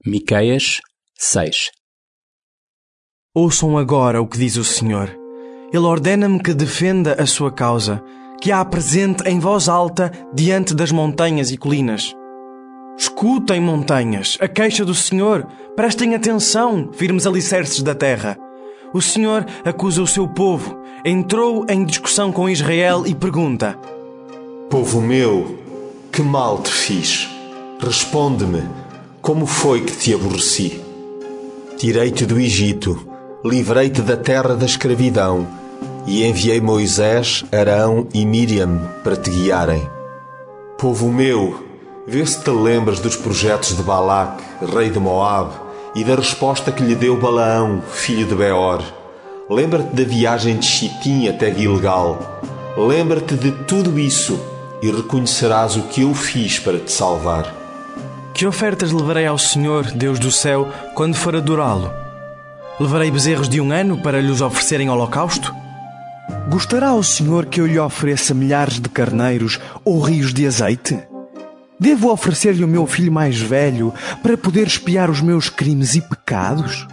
Miqueias 6. Ouçam agora o que diz o Senhor. Ele ordena-me que defenda a sua causa, que a apresente em voz alta diante das montanhas e colinas. Escutem, montanhas, a queixa do Senhor. Prestem atenção, firmes alicerces da terra. O Senhor acusa o seu povo, entrou em discussão com Israel e pergunta: Povo meu, que mal te fiz? Responde-me, como foi que te aborreci? Tirei-te do Egito, livrei-te da terra da escravidão e enviei Moisés, Arão e Míriam para te guiarem. Povo meu, vê se te lembras dos projetos de Balaque, rei de Moabe, e da resposta que lhe deu Balaão, filho de Beor. Lembra-te da viagem de Chitim até Gilgal. Lembra-te de tudo isso e reconhecerás o que eu fiz para te salvar. Que ofertas levarei ao Senhor, Deus do céu, quando for adorá-lo? Levarei bezerros de 1 ano para lhes oferecerem holocausto? Gostará o Senhor que eu lhe ofereça milhares de carneiros ou rios de azeite? Devo oferecer-lhe o meu filho mais velho para poder expiar os meus crimes e pecados?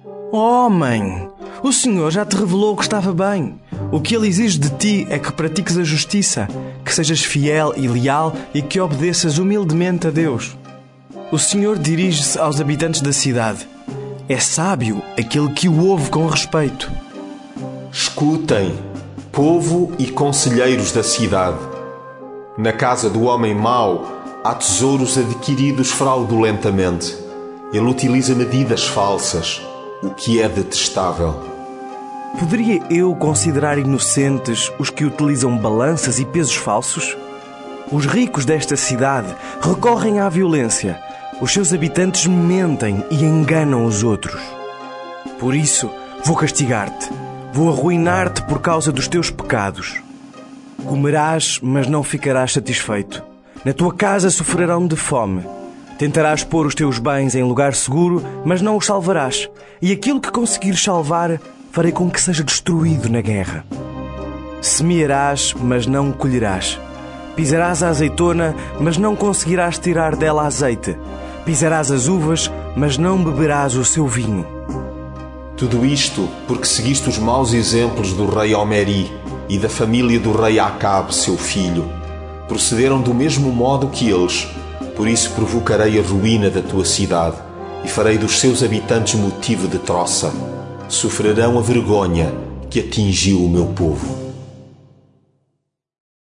Homem, o Senhor já te revelou o que estava bem. O que Ele exige de ti é que pratiques a justiça, que sejas fiel e leal e que obedeças humildemente a Deus. O Senhor dirige-se aos habitantes da cidade. É sábio aquele que o ouve com respeito. Escutem, povo e conselheiros da cidade. Na casa do homem mau há tesouros adquiridos fraudulentamente. Ele utiliza medidas falsas, o que é detestável. Poderia eu considerar inocentes os que utilizam balanças e pesos falsos? Os ricos desta cidade recorrem à violência. Os seus habitantes mentem e enganam os outros. Por isso, vou castigar-te. Vou arruinar-te por causa dos teus pecados. Comerás, mas não ficarás satisfeito. Na tua casa sofrerão de fome. Tentarás pôr os teus bens em lugar seguro, mas não os salvarás. E aquilo que conseguires salvar, farei com que seja destruído na guerra. Semearás, mas não colherás. Pisarás a azeitona, mas não conseguirás tirar dela azeite. Pisarás as uvas, mas não beberás o seu vinho. Tudo isto porque seguiste os maus exemplos do rei Omeri e da família do rei Acabe, seu filho. Procederam do mesmo modo que eles. Por isso provocarei a ruína da tua cidade e farei dos seus habitantes motivo de troça. Sofrerão a vergonha que atingiu o meu povo.